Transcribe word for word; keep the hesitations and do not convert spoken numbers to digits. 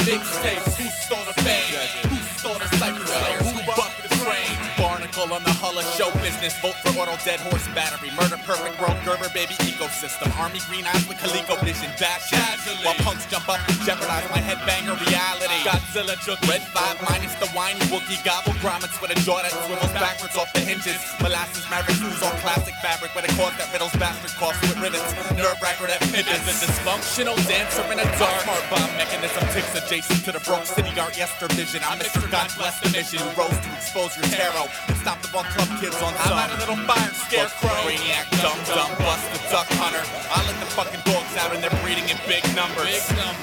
mixtapes. Who stole the fame? Who stole the cypher slayers? Who bucked the train? Barnacle on the hull of show business. Vote for auto, dead horse battery. Murder perfect world, Gerber baby ecosystem. Army green eyes with Coleco vision. Bash casually. While punks jump up and jeopardize my headbanger reality. Godzilla took red five minus the whiny Wookie gobble. Grommets with a jaw that swivels backwards off the hinges. Molasses married shoes on classic fabric with a cord that riddles bastard coughs with rivets. Nerve wracker that pivots. As a dysfunctional dancer in a dark smart bomb mechanism ticks adjacent to the broke city art yester vision. I'm Mister God bless the mission who rose to expose your tarot and stop the ball club kids on some. I'm a little fire scarecrow. Brainiac, dumb, dumb, bust the duck hunter. I let the fucking dogs out and they're breeding in big numbers. Big numbers.